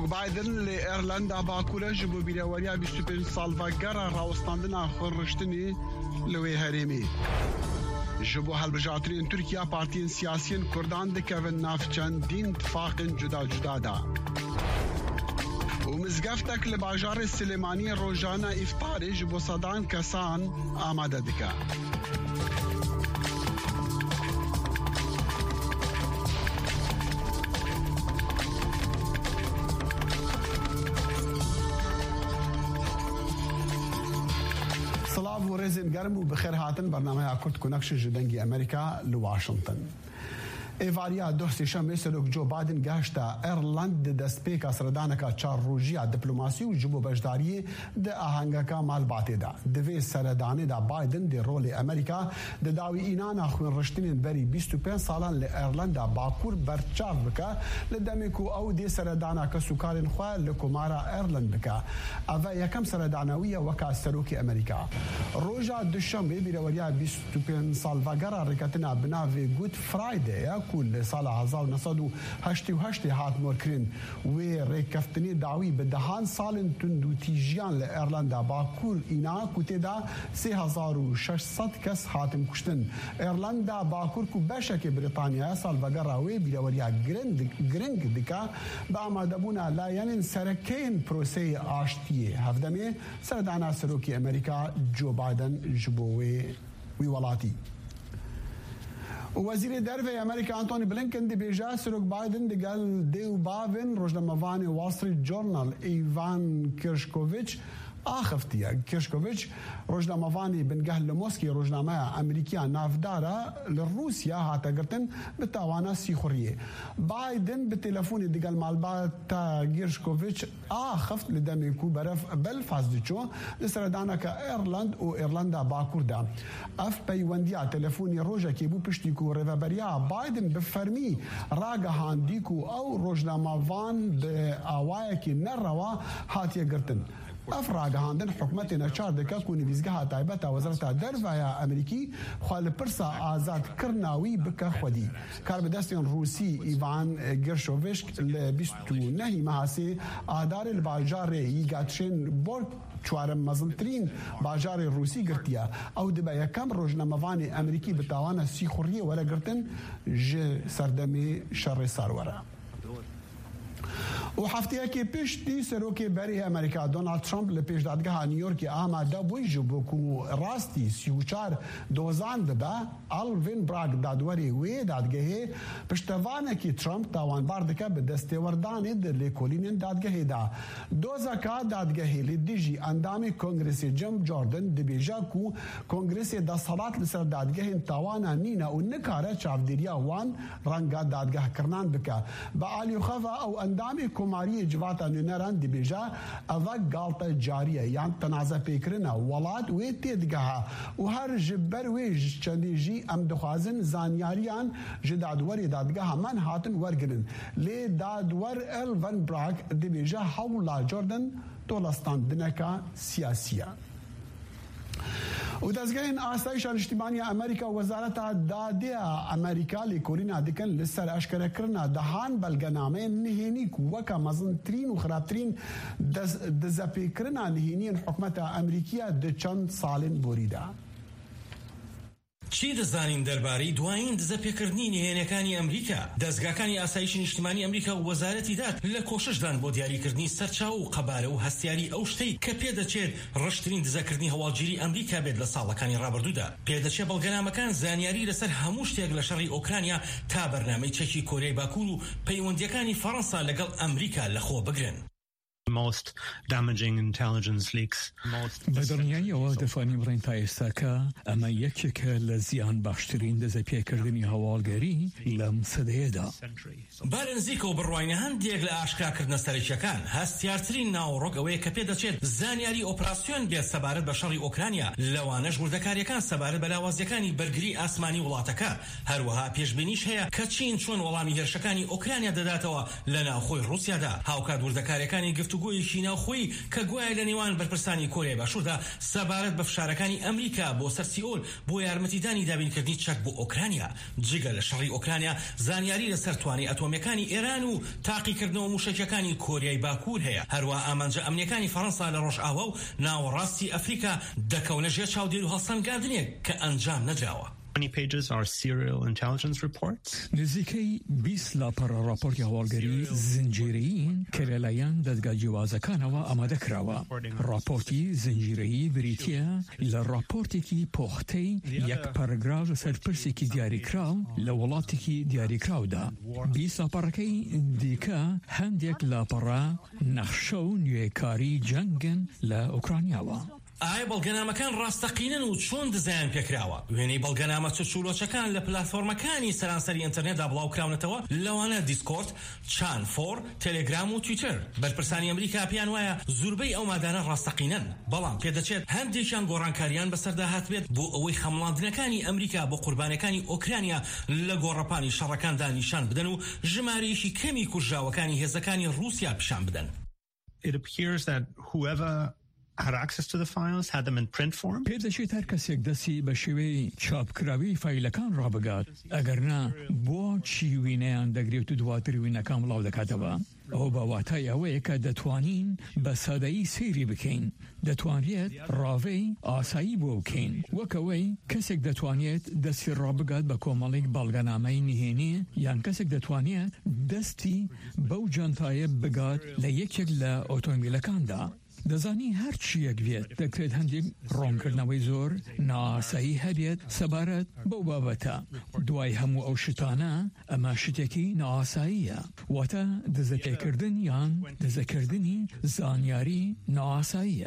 سروک بایدن لإيرلندا باكولا جبو بيلاوريا بيستوبين سالفاغارا راوستاندنا خرشتني لوي هرمي جبو هالبجاترين تركيا بارتين سياسيين كردان دكفن نافچان دين اتفاق جدا جدا دا ومزقفتك لباجار السليماني روجانا افطاري جبو صدان كسان آماده دكا ورزن گرم و بخیر هاتن برنامه کرد کنکش جدنگی امریکا لواشنطن ایواریا دوستی شمی سلوک جو بایدن گشتا ایرلند دست پیکا سردانکا چار روژیا دیپلوماسی و جبو بجداری ده آهنگکا مال باتی دا دوی سردانی دا بایدن ده رول امریکا ده داوی اینانا خوین رشتینین بری 25 سالان لإیرلند باکور برچاو بکا لدمیکو او ده سردانکا سوکارین خواه لکمارا ایرلند بکا اوه یکم سردانویه وکا سلوک امریکا روژا دوشنبه بیروریا 25 سال وگرا رکتنا بناوی گود فرایده كل صالة 1988 هات موركرين وريكفتني داوي بدهان سالن تندو تيجيان لإيرلندا باكور إنا كتدا 3600 كس هاتم كشتن إيرلندا باكور كو بشك بريطانيا سال بقراوي بلوريا جرينج دكا بعما دبونا لا ينن سركين بروسي آشتيه هفدمي سردعنا سروكي أمريكا جو بايدن جبوي ويولاتي وزير درفي أمريكا أنتوني بلينكن دي بيجا سروك بايدن دي قال ديو بافن روجنامافاني وول ستريت جورنال إيفان كيرشكوفيتش آخفتيا كيرشكوفيتش روجنامافاني بنقهل لموسكي روجنامة أمريكية نافدارة لروسيا هاتا قرتن بالتاوانا سيخورية بايدن بالتلفون دي قال مالباتا كيرشكوفيتش آخفت لدميكو برف بلفاز ديشو لسردانا كإيرلند وإيرلندا باكوردا أف بيوانديا تلفوني روجا كيبو بشتيكو ريفابريا بايدن بفرمي راقا هانديكو أو روجنامافان بآوايكي نروا هاتيا قرتن افراغ هاندن حکومتنا چاردکا کونی ویزگاه تایبتا وزارت درفایا امریکی خال پرسا آزاد کرناوی بکا خودی کار بدستیان روسی ایوان گرشوویشک لبیستو نهی محاسی آدار الباجار یگاتشن بورد چوارم مزنترین باجار روسی گرتیا او دبا یکم روجنامه‌وان امریکی بتاوانا سیخوریه ولا گرتن ج سردمی شر سارورا وحفتيها كي بيشتي سروكي بري امريكا دونالد ترامب لبيش دادگاه نيويورك آماده بويجو بوكو راستي سيوچار دوزان دبا الفين براغ دادوري وي دادگاه پشتوانه كي ترامب تاوان باردكا بدسته ورداني در لكولين دادگاه دا دوزاكا دادگاه لديجي اندامي كونغرس جيم جوردن دبيجا كو كونغرس دا صلات لسر دادگاه تاوانا نينا ونكاره چافديريا وان رنگا دادگاه کرنان بكا بعالي خفا او اندامي كوماري جواتا نيران دي بيجا اذا غلطه جاريه يعني تنازع فكرنا ولاد ويتدغها وهر جبر ويج چنديجي ام دخازن زانياريان جدادوري دادغها من هاتن ورگرن لي دادور الفن براك دي بيجا حول جوردن تولستان دنكا سياسيه ودازگاهن آسایش اجتماعی امریکا وزارت دادیا امریکا لکورینا دکن لسر اشکره کرنا دهان بلگنامه نهینی وکا مزنترین و خرابترین دزپی کرنا نهینین حکومت امریکیه ده چند سالین بوریده چی دەزانین دەربارەی دوایین دزەپێکردنی نهێنیەکانی ئەمریکا دەستگاکانی ئاسایشی نیشتیمانی ئەمریکا و وەزارەتی داد لە کۆششدان بۆ دیاریکردنی سەرچاو و قەبارە و هەستیاری ئەو شتەی کە پێدەچێت ڕشترین دزەکردنی هەواڵگیری ئەمریکا بێت لە ساڵەکانی ڕابردوودا پێدەچێت بەڵگەنامەکان زانیاری لەسەر هەموو شتێک لە شەڕی ئۆکرانیا تا بەرنامەی چەکی کۆریای باکوور و پەیوەندیەکانی فەڕەنسا لەگەڵ ئەمریکا لەخۆ بگرن most damaging intelligence leaks. بدرنیای ئەوە دەفانیم بڕین تا ئێستاکە ئەمە یەکێکە لە زیان باشترین دەزەپێکردنی هەواڵگەری لەم سەدەیەدا. بارنزیکە و بڕواینە هەندێک لە ئاشکراکردنە سەرەکیەکان هەستیارترین ناوەڕۆک ئەوەیە کە پێدەچێت زانیاری ئۆپراسیۆن بێت سەبارەت بە شەڕی ئۆکرانیا لەوانەش وردەکاریەکان سەبارەت بە لاوازیەکانی بەرگری ئاسمانی وڵاتەکە هەروەها پێشبینیش هەیە کە چین چۆن وەڵامی هێرشەکانی ئۆکرانیا دەداتەوە لە ناوخۆی ڕووسیادا هاوکات وردەکاریەکانی گفتوگۆ گفتوگۆیەکی ناوخۆیی کە گوایە لە نێوان بەرپرسانی کۆریای باشووردا سەبارەت بە فشارەکانی ئەمریکا بۆ سەر سیئۆل بۆ یارمەتیدانی دابینکردنی چەک بۆ ئۆکرانیا جگە لە شەڕی ئۆکرانیا زانیاری لەسەر توانای ئەتۆمیەکانی ئێران و تاقیکردنەوە موشکەکانی کۆریای باکوور هەیە. هەروە ئامانجە ئەمنیەکانی فەڕەنسا لە ڕۆژئاوا و ناوەڕاستی ئەفریقا دەکەونە ژێر چاودێر و هەڵسەنگاندنێک کە ئەنجام نەدراوە. Many pages are serial intelligence reports. نزیکەی 20 لاپەڕە راپۆرتی هەواڵگەری زنجیرەیین کە لەلایەن دەستگا جیوازەکانەوە ئامادەکراوە. راپۆرتی زنجیرەیی بریتیە لە راپۆرتێکی پۆختەی یەک پەرەگراف لەسەر پرسێکی دیاریکراو لە وڵاتێکی دیاریکراودا. 20 لاپەڕەکەی دیکە هەندێک لاپەڕە نەخشە و نوێکاری جەنگن لە ئوکرانیاوە. ئایا بەڵگەنامەکان ڕاستەقینن و چۆن دزایان پێکراوە؟ وێنەی بەڵگەنامە چۆچولۆچەکان لە پلاتفۆرمەکانی سەرانسەری ئینتەرنێتدا بڵاوکراونەتەوە لەوانە دیسکۆرد، چانفۆر، تەلێگرام و تویتر. بەرپرسانی ئەمریکا پێیان وایە زۆربەی ئەو مادانە ڕاستەقینن، بەڵام پێدەچێت هەندێکیان گۆڕانکاریان بەسەردا هاتبێت بۆ ئەوەی خەمڵاندنەکانی ئەمریکا بۆ قوربانەکانی ئۆکرانیا لە گۆڕەپانی شەڕەکاندا نیشان بدەن و ژمارەیەکی کەمی کوژراوەکانی هێزەکانی رووسیا پیشان بدەن. It appears that whoever had access to the files had them in print form. پێدەچێت هەر کەسێک دەستی بە شێوەی چاپکراوی فایلەکان ڕابگات، ئەگەرنا بۆ چی وینەیان دەگرێت و دواتر وینەکان بڵاو دەکاتەوە. ئەو بەواتای ئەوەیە کە دەتوانین بە سادایی سەیری بکەین، دەتوانرێت ڕاوەی ئاسایی بۆ بکەین، وەکەوەی کەسێک دەتوانێت دەستی ڕابگات بە کۆمەڵێک بەڵگەنامەی نهێنی یان کەسێک دەتوانێت دەستی بەو جانتایە بگات لە یەکێک لە ئۆتۆمبیلەکاندا. دەزانی هەر چیەک بێت دەکرێت هەندێک ڕۆنکردنەوەی زۆر ناسایی هەبێت سەبارەت بەو بابەتە. دوای هەموو ئەو شتانە ئەمە شتێکی نائاساییە، واتە دزەتێکردن یان دزەکردنی زانیاری نائاساییە.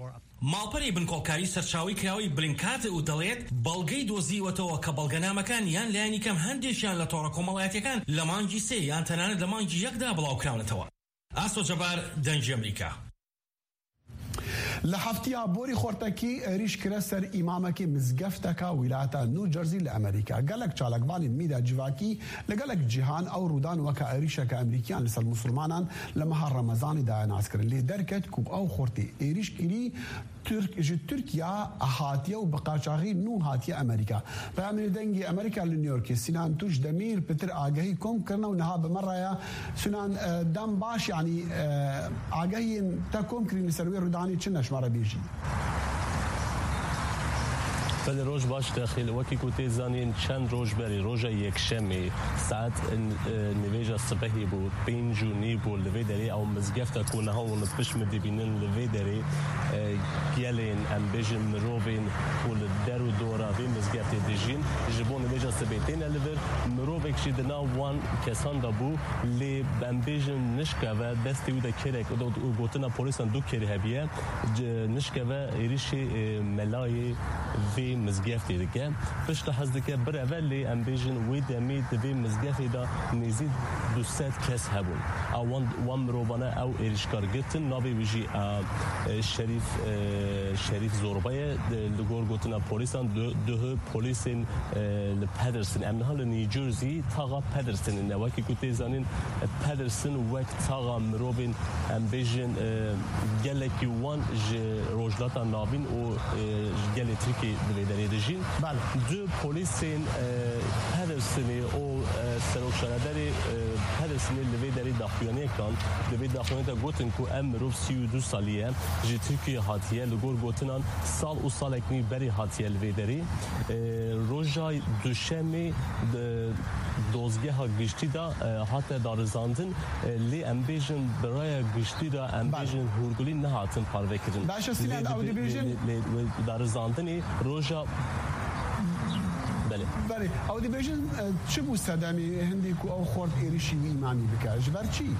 ماڵپەری بنکۆڵکاری سەرچاوی کراوی بلینکات و دەڵێت بەڵگەی دۆزیوەتەوە کە بەڵگەنامەکان یان لایەنی کەم هەندێکیان لە تۆڕە کۆمەڵایەتیەکان لە مانگی 3 یان تەنانەت لە مانگی 1دا بڵاوکراونەتەوە. ئاسۆ جەبار، دەنگی ئەمریکا. لە هەفتەیە بۆری خۆرتەکی ریش کرە سەر ئیمامەکی مزگەفتەکە ویلایەتە نوجەرزی لە ئەمریکا. گەلک چالاکبانی میدا جیواکی لەگەلک جیهان ئەو ڕوودان وەکە ئەریشەکە ئەمریکیان لەسەر مسلمانان لە مەها ڕەمەزانی داهێناسکردن لێ دەرکەت کوب ئەو خۆرتی ئێریشگیری تورکیا هاتیە و بە قاچاغی نو هاتیە ئەمریکا. پەیامەری دەنگی ئەمریکا لە نیویۆرکی سینان توش دەمیر پتر ئاگەهی کۆمکردنە و نەها بەمەڕایە سونان دەم باش یعنی ئاگەهین تا کۆمکردنی سەروێ ڕوودانی چ نەشمارە بێژی. بله روز باش داخل وقتی که زنین چند روز بری روز یک شنبه ساعت نویج صبحی بود 5:30 بود لوی داری او مزگفت کنه ها و نپش مدبینن لوی داری گلین ام بیشم مروین و در و دورا وی مزگفت دیجین جبون نویج صبحتین لور مروی کشید نه وان کسان دابو لی ام بیشم نشکه و دستی و دکره و گوتنا پلیسان دو کره هبیه نشکه و ایریشی ملای وی مزگفتی دیگه پشت حزدیکه بر اولی ام بیشن وی دمی دوی مزگفتی دا نزید 200 کس هبون وان مروبانه او ایرشکار گتن ناوی ویجی شریف زوربایه لگور گوتنا پولیسان دوه پولیسین لپدرسن امنها لنیجرزی تاغا پدرسن نواکی کتی زانین پدرسن وقت تاغا مروبین ام بیشن گلکی وان روجلاتا نابین و گلی ترکی دوی دژین بله دو پلیسین پدرسنی او سروکشانداری پدرسنی لوی داری داخلیانی کان لوی داخلیانی تا گوتن کو ام روف 32 سالیه جی ترکیه هاتیه لگور گوتنان سال و سال اکنی بری هاتیه لوی داری روزای دوشنبه دوزگه ها گشتی دا هات دارزاندن لی ام بیژن برای گشتی دا ام بیژن هورگلی نه هاتن پارو کردن باشه سینه اودی بیژن دارزاندنی روزا بله ئەو دەبێژن چ بوو سەدەمی هەندێک و ئەو خۆرد ئێریشی ئیمامی بکە ژبەر چی؟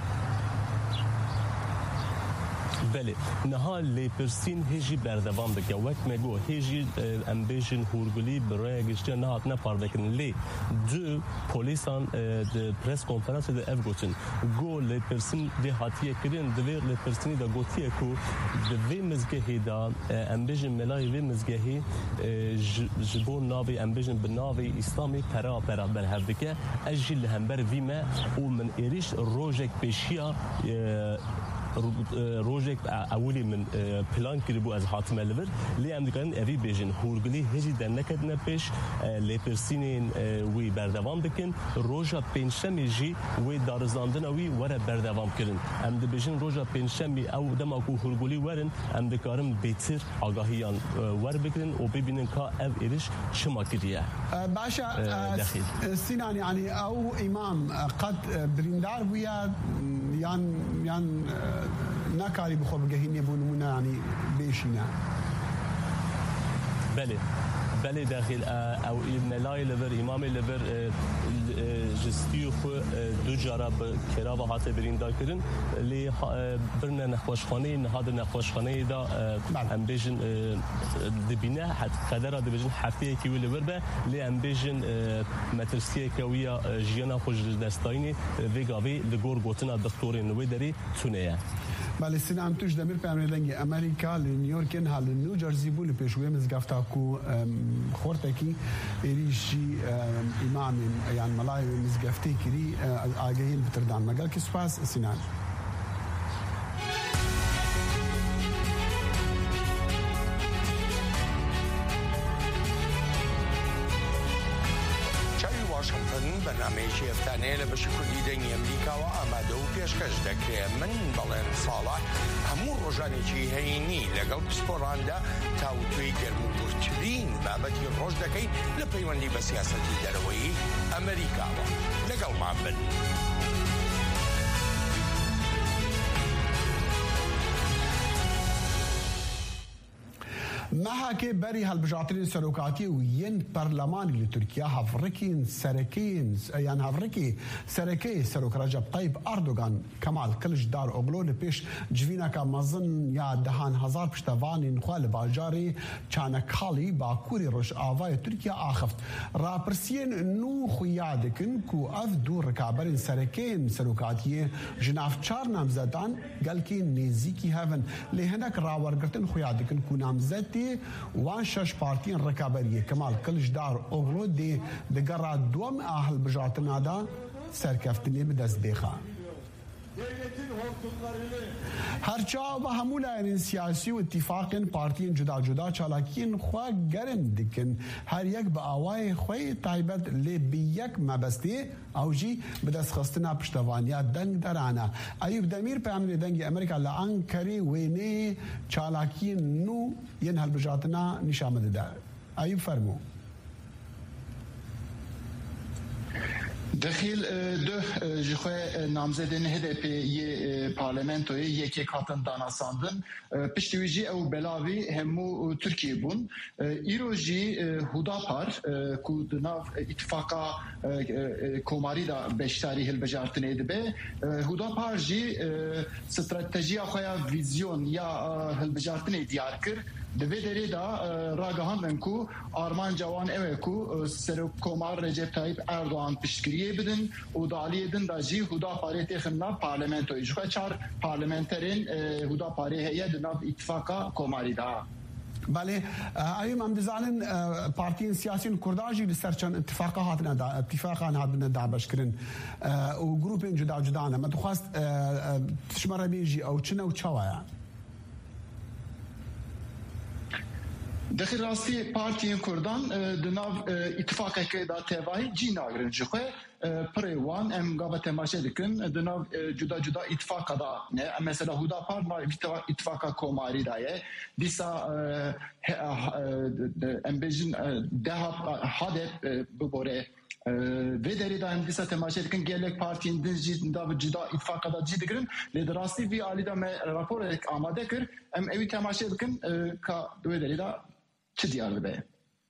بله نها لیپرسین هیچی بردوام بکه وقت میگو هیچی امبیشن هورگلی برای گشتی نه هات نپارده کن لی دو پلیسان پرس کنفرانس ده اف گوتن گو لیپرسین ده هاتیه کردن دوی لیپرسینی دا گوتیه کو دوی مزگهی دا امبیشن ملای وی مزگهی جبو ناوی امبیشن بناوی اسلامی پرا برهف بکه اجی لهمبر ویمه و من ایریش روژک پیشیا روجك أولي من بلان كربو از حاتم الليفر لي أم دكان أبي بيجن هورجلي هجي دنكد نبيش لبرسينين وي بردوام بكن روجا بينشمي جي وي دارزاندن وي ورا بردوام كرن أم دبيجن روجا بينشمي أو دماغو هورجلي ورن أم دكارم بيتر آگاهيان ور بكرن وبيبينن كا أب إيش شما كديه باشا سينان يعني أو إمام قد بريندار ويا يان ناكاري بخور بجهين يبون يعني بيشينا بله داخل او ملای لبر امام لبر جستیو خو دو جارب کراوا هات بریندار کردن لی برن نخوشخانه نهاد نخوشخانه دا ام بیژن دبینه حد قدر دبیژن هفته کی لبر به لی ام بیژن مترسیه کویا جیانا خوش دستاینی وگاوی لگور گوتنا دکتور نوی دری تونه بله سینام توش دمیر پیامدنگی امریکا نیویورک حال نیوجرسی بولی پیشوی مزگفتا کو خورتکی ایریشی امام یان ملای مزگفتی کری آگهین بتردان مگر کی سپاس سینان برنامه‌ی افتانه لبشکلی دنی امریکا و آماده و پیشکش دکره من بلند سالا همون روزانی چی هینی لگل پسپوراندا تاوتوی گرموترین بابتی روز دکی لپیوندی به سیاستی دروی امریکا و لگل ما بن محاكي بري هالبجاترين سروكاتي وين برلماني لتركيا هفركين سركين يعني هفركي سركي سروك رجب طيب أردوغان كمال كلش دار أغلو لبيش جفينا كمازن يا دهان هزار بشتواني نخوال باجاري كان كالي باكوري روش آواي تركيا آخفت رابرسين نو خيادكن كو أفدو ركابرين سركين سروكاتي جناف چار نامزدان قالكين نيزيكي هفن لهناك راورقرتن خيادكن كو نامزدي وان شش بارتين ركابريه كمال كلش دار اوغلو دي دقرا دوم اهل بجاتنا دا سركفتني بدس ديخا هرچا و همولاین سیاسی و اتفاقین پارتین جدا جدا چالاکین خواه گرن دکن هر یک با آوای خواه تایبت لی بی یک مبستی او جی بدست خستنا پشتوانیا دنگ درانا ایوب دمیر پیامنی دنگی امریکا لانکری وینه چالاکین نو ین هل بجاتنا نشامده دار ایوب فرمو دخیل دو جخواه نامزدین HDP یه پارلمنتوی یکی کاتن داناساندن پشتویجی او بلاوی همو ترکیه بون ایروژی هوداپار که دناف اتفاقا کوماری دا بشتاری هل بجارتنه دبه هوداپار جی استراتژی خواه ویزیون یا هل بجارتنه دیار کر دوی دری دا راگهاندن کو آرمان جوان اوه کو سر کومار رجب طایب اردوان پشتگیریه بدن و دالیه دن دا جی هودا پاره تخنا پارلمنتوی جوکا چار پارلمنترین هودا پاره هیه دناب اتفاقا کوماری دا بله ايوم عم دزانن بارتين سياسيين كرداجي لسرچن اتفاقا هاتنا دا بشكرن وجروبين جدا جدانا ما تخواست تشمر بيجي او چنه و چوايا دخل راستی پارتیین کردان دناو اتفاق که دا تواهی جی ناگرن جخوه پریوان ام گابه تماشه دکن دناو جدا جدا اتفاق دا نه مثلا هودا پار ما اتفاق کوماری دایه دیسا ام بیجن ده حادث ببره ve deri da hem disa temaşe dikin gelek partinin dinci da cida ittifaka da cidigrin le rasti vi ali da me rapor ek amade kir em evi temaşe dikin ka ve deri da çi diyarlı be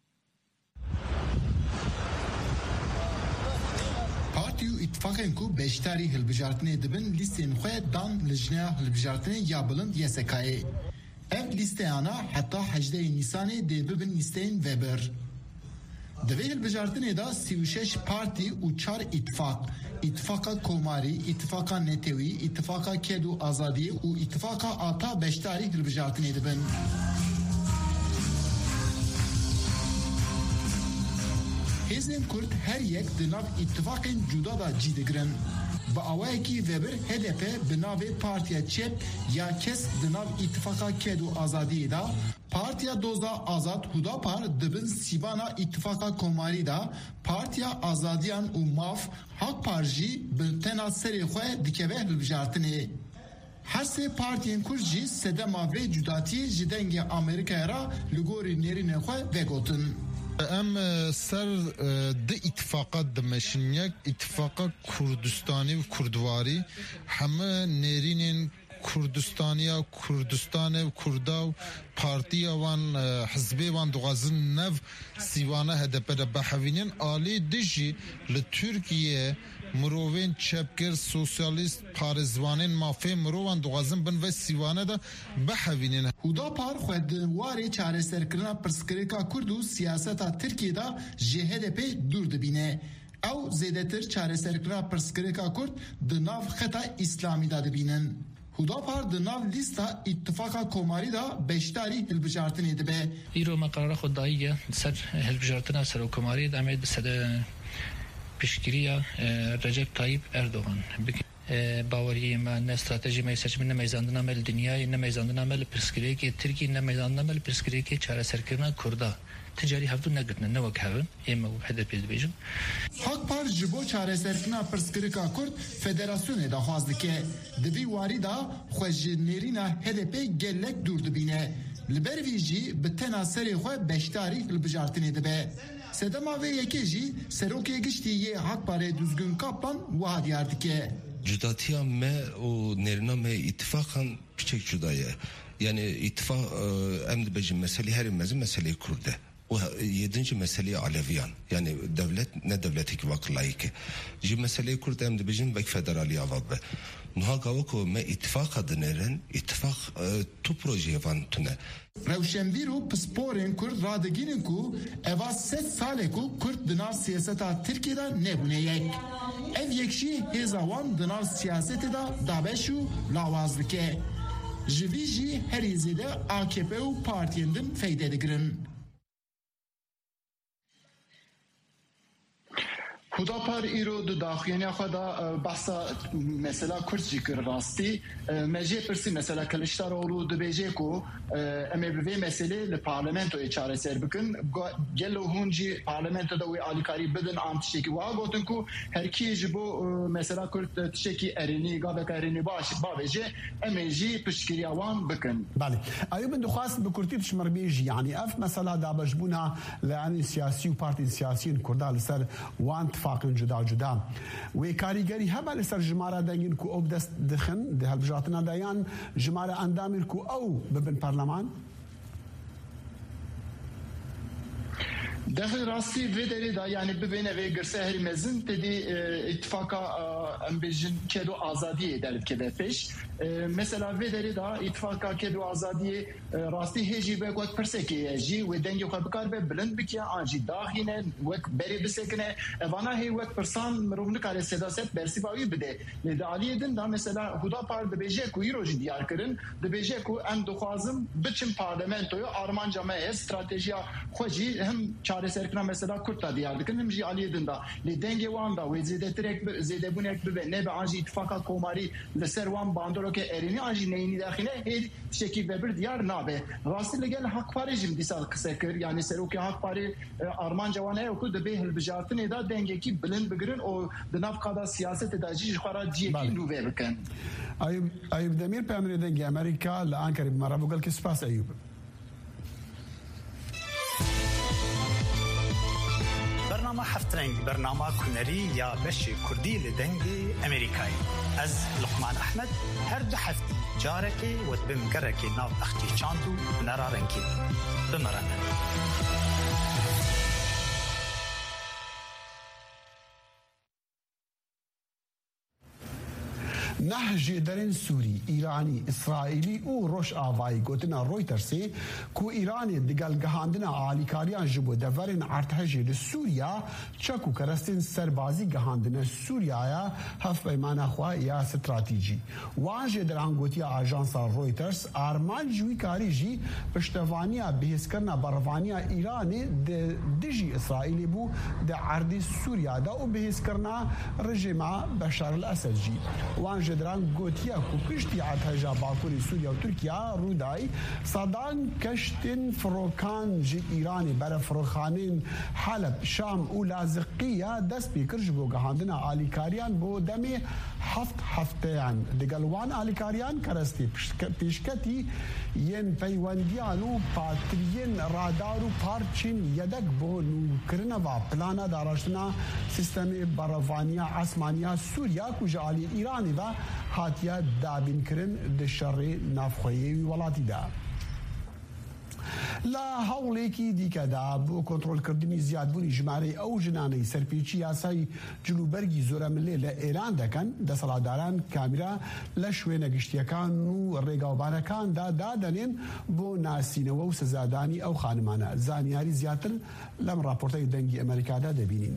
Partiyu ittifakın ku beştari hilbijartine edibin listenin xoya dan lijna hilbijartine yabılın YSK'ye. Ev listeyana hatta 18 Nisan'e debibin listeyin Weber. Devê hilbijartinê da 36 partî û 4 ittifaq, İttifaka Komarî, İttifaka Netewî, İttifaka Ked û Azadiyê û İttifaka Ata beşdarî hilbijartinê dibin. Hêzên Kurd her yek di nav îttifaqên cuda da cî digirin. با اوایکی وبر HDP بناو پارتیا چپ یا کس دناو اتفاقا کدو آزادی دا پارتیا دوزدا آزاد هداپار دبن سیوانا اتفاقا کوماری دا پارتیا آزادیان و ماف حق پارجی بنتنا سری خواه دکوه لبجارتنه. هر سه پارتیین کرجی سده ماوری جداتی جدنگ امریکا را لگوری نرین خواه وگوتن. ام سر د اتفاقات دمشنیک اتفاق کردستانی و کردواری همه نرینین کردستانیا کردستان و کردا پارتیا وان حزبی وان دوغازن نو سیوانه هدف را بحوینین آلی دجی لترکیه مروین چپگر سوسیالیست پارزوانین مافی مروان دوغازن بن و سیوانه دا بحوینین هودا پار خودواری چاره سرکرنا پرسکریکا کردو سیاستا ترکیه دا HDP دور دبینه او زیدتر چاره سرکرنا پرسکریکا کرد دناف خطا اسلامی دا دبینن. هودا پار دناف لیستا اتفاقا کوماری دا بیشتری هلبجارتنی دبه ایرو مقرر خود داییه سر هلبجارتنا سر کوماری دا امید بسده پیشگیری رجب طیب اردوغان باوری ما نه استراتژی ما seçimi ne meydanına mel dünyayı ne meydanına mel perskiriye ki Türkiye ne meydanına mel perskiriye ki çare serkirna kurda ticari haftu ne gitne ne vakavın ema HDP dibijin Hak par jibo çare serkirna perskirika kurd federasyonu da xwazdike dibi wari da xwejnerina HDP gelek durdu bine liberviji bitena seri xwe beştari hilbijartini dibe Sedema ve yekeji seroke giştiye hak pare düzgün kaplan vaad yardike. Cudatiya me o nerina me ittifaqan küçük cudaya. Yani ittifaq emdi bejim mesele her mesele Kürde. O 7. mesele Aleviyan. Yani devlet ne devleti ki vaklayık. Ji mesele Kürde emdi bejim bek federali avabbe. Nuha kavako me ittifaq adıneren ittifaq tu proje van tune. Rewşenbîr û pisporên Kurd radigînin ku eva 3 salê ku Kurd di nav siyaseta Tirkiyeyê de nebûne yek. Ev yekşî hêza wan di nav siyasetê de dabeş û lawaz dike. Ji vî jî herî zêde AKP û partiyên din feyde digirin. Hudapar îro di daxuyaniya xwe da behsa mesela Kurd jî kir rastî me jê pirsî mesela Kılıçdaroğlu dibêje ku em ê bi vê meselê li parlamentoyê çareser bikin gelo hûn jî parlamentoda wê alîkarî bidin an tişekî wiha gotin ku herkî ji bo mesela Kurd tişekî erênî gaveka erênî baş bavêje em ê jî piştgiriya wan bikin. Belê Eyûb min dixwast bi Kurdî tişmirbêjî yani ev mesela dabeşbûna li anî siyasî û partên siyasî in Kurda li ser wan اتفاقین جدا جدا و کاریگری هبل سر جماره دنگین کو او دست دخن ده هالبجاتنا دایان جماره اندامیر کو او ببن پارلمان داخل راستی ویدری دا yani bibine ve girse her mezin dedi ittifaka ambijin kedo azadiye ederip kede peş mesela vederi da ittifaka kedo azadiye rasti heji be kot perseki heji ve denge xabkar be blind bikiya anji daxine ve beri bisekne evana he ve persan meruvnik ale sedaset bersibawi bide ne de aliyedin da mesela Hudapar de beje ku iroji diyar kirin de beje ku em doxazım biçim parlamentoyu armanca me stratejiya xoji hem çareserkina mesela Kurt'ta diyardıkın hem jî aliyedin da le denge wan da ve zedebunek be ne be anji ittifaka komari le serwan bandoro ke erini anji neyni daxine her şekil ve bir diyar nabe rastile gel hak parejim disal kısekir yani seruki hak pare armanca wan eku de be hilbijartine da denge ki blind bigirin o de nafkada siyaset edacı xara diyeki nuve bikin Eyûb Demir pemre denge Amerika li Ankara marabu gel ki spas Eyûb برنامه هفت رنگ برنامه کنری یا بشی کردی لدنگی امریکایی از لقمان احمد هر دو هفتی جارکی و بمگرکی ناو اختی چاندو نرارنکی بمرنه نهج درن سوری ایرانی اسرائیلی و روش آوایی گوتنا رویترسی کو ایرانی دگل گهاندنا آلیکاریان جبو دورن ارتحجی لسوریا چکو کرستین سربازی گهاندنا سوریا هف بیمانا خواه یا استراتیجی وانجه دران گوتیا آژانسا رویترس آرمان جوی کاری جی پشتوانیا بحث کرنا بروانیا ایرانی دجی اسرائیلی بو ده عردی سوریا دا و بحث کرنا رژیم بشار الاسد جی وانجه دران گوتیا کو پشتی ارتحجا باکوری سوریا و ترکیا رودای صدان کشتن فروکان جی ایرانی بر فروخانین حلب شام و لازقیه دست بیکرج بو گهاندنا آلیکاریان بو دمی هفته دگلوان آلیکاریان کرستی پیشکتی ین پیوندیان و پاترین رادار و پارچین یدک بو نوکرنا و پلانا داراشتنا سیستم بروانیا اسمانیا سوریا کجا آلی ایرانی و هاتیا دابین کرن دشر نافخویی ولاتی دا لا هەوڵێکی دیکەدا بۆ کۆنتڕۆلکردنی زیادبوونی ژمارەی ئەو ژنانەی سەرپێچی یاسای جلوبەرگی زۆرەملێ لە ئێران دەکەن دەسەڵاتداران کامیرا لە شوێنە گشتیەکان و ڕێگاوبارەکاندا دادەنێن بۆ ناسینەوە و سزادانی ئەو خانمانە زانیاری زیاتر لەم راپۆرتەی دەنگی ئەمریکادا دەبینین.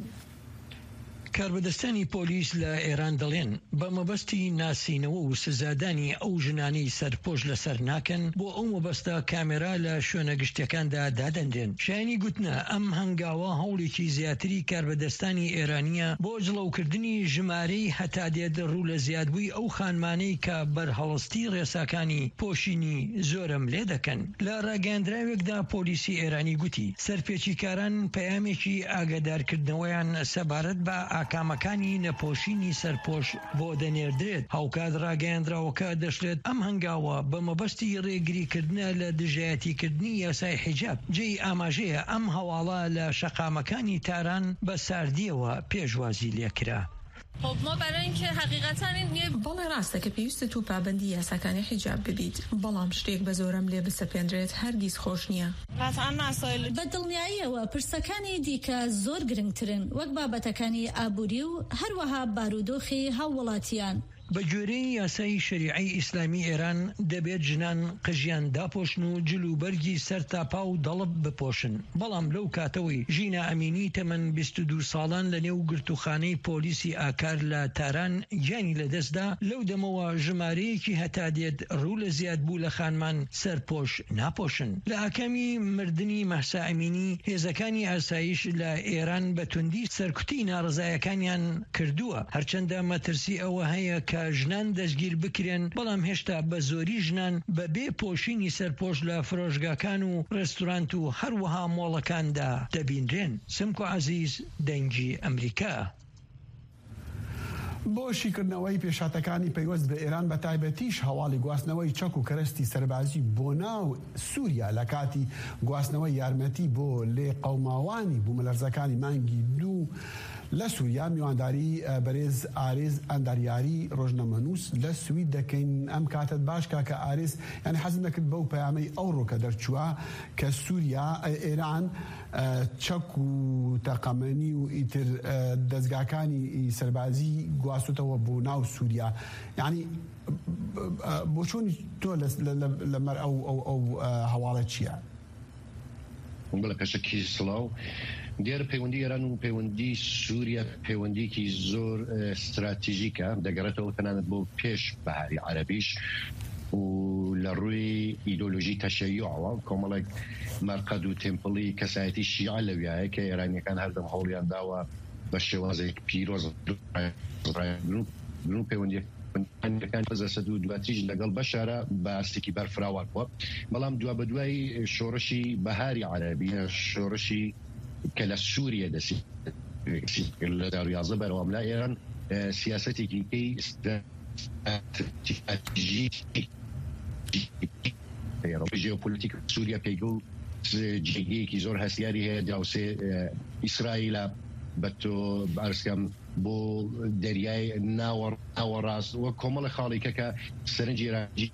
کاربەدەستانی پۆلیس لە ئێران دەڵێن بە مەبەستی ناسینەوە و سزادانی ئەو ژنانی سەرپۆش لەسەر ناکەن بۆ ئەو مەبەستە کامێرا لە شوێنە گشتەکاندا دادەندێن. شایانی گوتنە ئەم هەنگاوە هەوڵێکی زیاتری کاربەدەستانی ئێرانیە بۆ جڵەوکردنی ژمارەی هەتا دێت ڕوو لە زیادبووی ئەو خانمانەی کە بەرهەڵستی ڕێساکانی پۆشینی زۆرم لێ دەکەن. لە ڕاگەاندراوێکدا پۆلیسی ئێرانی گوتی سەرپێچیکاران پەیامێکی ئاگادارکردنەوەیان سەبارەت بە ئاکامەکانی نەپۆشینی سەرپۆش بۆ دەنێردرێت. هاوکات ڕاگەیاندراوەکە دەشێت ئەم هەنگاوە بە مەبەستی ڕێگریکردنە لە دژایەتیکردنی یاسای حیجاب جێی ئاماژەیە ئەم هەواڵە لە شەقامەکانی تاران بە ساردیەوە پێشوازی لێکرا. خب ما برای اینکه حقیقتا این بەڵێ ڕاستە کە پێویستە و پابندی یاساکانی حیجاب ببیت بەڵام شتێک بە زۆرم لێ بسەپێنرێت هەرگیز خۆش نییە. بە دڵنیاییەوە پرسەکانی دیکە زۆر گرنگترن وەک بابەتەکانی ئابووری و هەروەها بارودۆخی هاووڵاتیان. بە گوێرەی یاسای شەریعەی ئیسلامی ئێران دەبێت ژنان قژیان داپۆشن و جلوبەرگی سەرتاپا و دەڵب بپۆشن. بەڵام لەو کاتەوەی ژینە ئەمینی تەمەن 22 ساڵان لە نێو گرتوخانەی پۆلیسی ئاکار لە تاران گیانی لەدەستدا لەو دەمەوە ژمارەیەکی هەتا دێت ڕوو لە زیادبوو لە خانمان سەرپۆش ناپۆشن. لە ئاکامی مردنی مەحسا ئەمینی هێزەکانی ئاسایش لە ئێران بە توندی سەرکوتی ناڕزایەکانیان کردووە هەرچەندە مەترسی ئەوە هەیە کە ژنان دەستگیر بکرێن بەڵام هێشتا بە زۆری ژنان بە بێ پۆشینی سەرپۆش لە فرۆشگاکان و ڕێستورانت و هەروەها مۆڵەکاندا دەبینرێن. سمکۆ عەزیز دەنگی ئەمریکا. بۆ شیکردنەوەی پێشاتەکانی پەیوەست بە ئێران بە تایبەتیش هەواڵی گواستنەوەی چەک و کەرەستی سەربازی بۆ ناو سووریا لە کاتی گواستنەوەی یارمەتی بۆ لێ قەوماوانی بوومەلەرزەکانی مانگی 2 لە سووریا میوانداری بەرێز ئارێز ئەنداریاری ڕۆژنەمەنووس لە سوید دەکەین. ئەم کاتت باش کاکە ئارێز یعنی حەزم دەکرد بەو پەیامەی ئەوڕۆ کە دەرچووە کە سووریا ئێران چەک و تەقەمەنی و ئیتر دەستگاکانی سەربازی گواستوتەوە بۆ ناو سووریا. یعنی بۆ چۆنی تۆ لەمەر ئەو هەواڵە چییە؟ بڵێ پێشەکی سڵاو دیارە پەیوەندی ئێران و پەیوەندی سووریا پەیوەندیکی زۆر استراتیژیکە دەگەڕێتەوە تەنانەت بۆ پێش بەهاری عەرەبیش و لە ڕووی ئیدۆلۆژی تەشەیوعەوە کۆمەڵێک مەرقەد و تێمپڵی کەسایەتی شیعە لەویایە کە ئێرانیەکان هەردەم هەوڵیان داوە بە شێوازێک پیرۆز پەیوەندیەکان پەزەسەد و دواتریش لەگەڵ بەشارە بە ئاستێکی بەرفراوان بووە بەڵام دوا بە دوای شۆڕشی بەهاری عەرەبی شۆڕشی کە لە سووریا دەسی لە 2011 بەرەوام لا ئێران سیاسەتێکی ژێۆپۆلیتیک سووریا پێیگە و جێگەیەکی زۆر هەستیاری هەیە داوسێ ئیسرائیلە بە تۆ بارسکەم بۆ دەریای ناوەڕاست وە کۆمەڵە خاڵێکە کە سەرنجی ڕاجی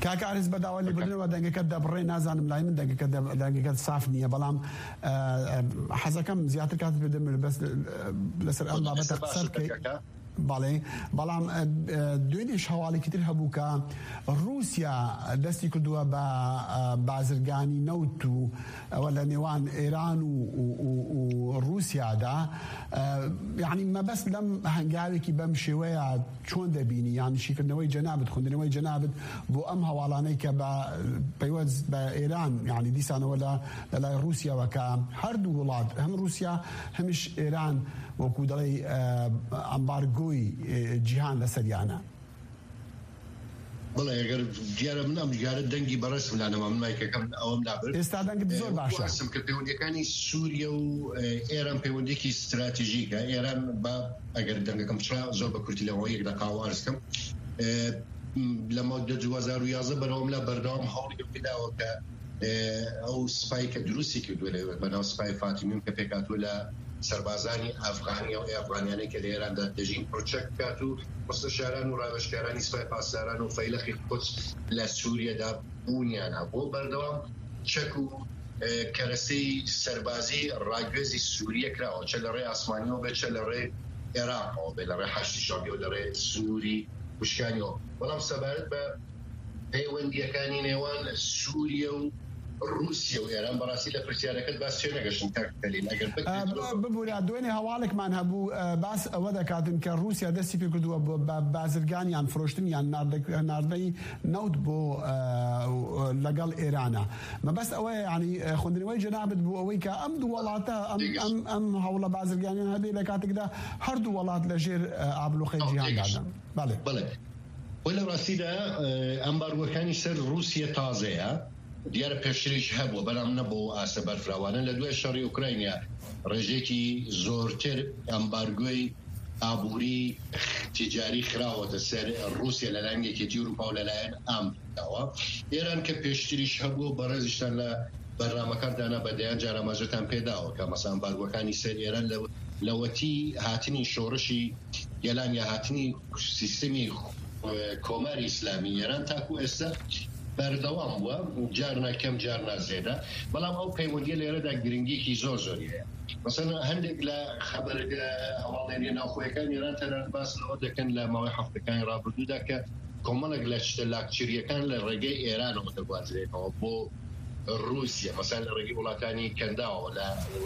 کاکارز بەداوای بردنەوە دەنگەکە دەبڕێ نازانم لای من دەنگەکە ساف نییە بەڵام حەزەکەم زیاتر کات بدەم بەس لەسەر ئەم بابەتە قسە بکەیت باڵێ بەڵام دوێنێش هەواڵێکی تر هەبوو کە رووسیا دەستی کردووە بە بازرگانی نەوت و ئەوە لە نێوان ئێران و رووسیادا یعنی مەبەست لەم هەنگاوێکی بەم شێوەیە چۆن دەبینی یان شیکردنەوەی جەنابەت خوندنەوەی جەنابەت بۆ ئەم هەواڵانەی کە بە پەیوەست بە ئێران یعنی دیسانەوە لە لای رووسیاوە کە هەردوو وڵات هەم رووسیا هەمیش ئێران وەکو دەڵێ ئەمبارگۆی جیهان لەسەریانە بڵێ ئەگەر دیارە من ئەم جارە دەنگی بەڕێستم لانەوە من مایکەکەم ئەوەم نابێت ئێستا دەنگت زۆر باشە کە پەیوەندیەکانی سووریا و ئێران پەیوەندێکی استراتیژیکە ئێران بە ئەگەر دەنگەکەم چرا زۆر بە کورتی لەەوە یەک دەقاوە ئارزکەم لە مادە 2011 بەرەوەم لە بەردەوام هەوڵی پێداوە کە ئەو سپای کە دروستی کردووە لەوێت بەناو سپای فاتیمیم کە پێکاتوە لە سەربازانی ئەفغانیا و ئەفغانیانەی کە لە ئێراندا دەژین پرۆچەک بکات و مستەشاران و ڕاوێژکارانی سوپای پاسداران و فەیلەخی قودس لە سووریەدا بوونیانە بۆ بەردەوام چەک و کەرەسەی سەربازی ڕاگوێزی سووریە کراوە چە لە ڕێ ئاسمانیەوە بێت چە لە ڕێ عێراقەوە بێت لە ڕێ هەشتی شەڕی و لە ڕێ سنووری وشکانیەوە بەڵام سەبارەت بە پەیوەندیەکانی نێوان سووریە و رووسیا و ئێران بەڕاستی لە پرسیارەکەت باس چێ نەگەشتن کاکتەلین ئەگەر ببوورە دوێنێ هەواڵێکمان هەبوو باس ئەوە دەکاتن کە رووسیا دەستی پێ کردووە بە بازرگانیان فرۆشتن یان ناردەی نەوت بۆ لەگەڵ ئێرانە مەبەست ئەوەیە ینی خوندنەوەی جەنابەت بوو ئەوەی کە ئەم دوو وڵاتە ئەم هەوڵە بازرگانیان هەبێ لە کاتێکدا هەردوو وڵات لەژێر ئابلوخەی جیهاندادان بەڵێ وە لە ڕاستیدا ئەمبارگۆکانی سەر رووسیا تازەیە دیارە پێشتریش هەبووە بەڵام نەبوو ئاسە بەرفراوانە لە دوای شەڕی ئوکراینیا ڕێژێکی زۆرتر ئەمبارگۆی ئابووری تیجاری خراوەتە سەر رووسیا لە لایەنێکی ئەوروپا و لەلایەن ئامریکاوە ئێران کە پێشتریش هەبوو بەڕێزیشتان لە بەرنامەکاردانا بەدەیان جارەماژەتان پێداوە کە مەسا ئەمبارگۆکانی سەر ئێران لەوەتی هاتنی شۆڕشی گەلان یا هاتنی سیستەمی کۆماری ئیسلامی ئێران تاکو ئێستا بەردەوام بووە جارنا کەم جارنا زێدە بەڵام ئەو پەیوەندیە لێرەدا گرنگیەکی زۆر زۆریەیە مەسەڵەن هەندێک لە خەبەرەکە هەواڵێنی ناوخۆیەکان ئێران تەنانەت باس لەوە دەکەن لە ماوەی هەفتەکانی ڕابردوودا کە کۆمەڵێک لە لاکچریەکان لە ڕێگەی ئێرانەوە دەگوازرێتەوە بۆ رووسیا مەسەڵەن لە ڕێگەی وڵاتانی کەنداوە لە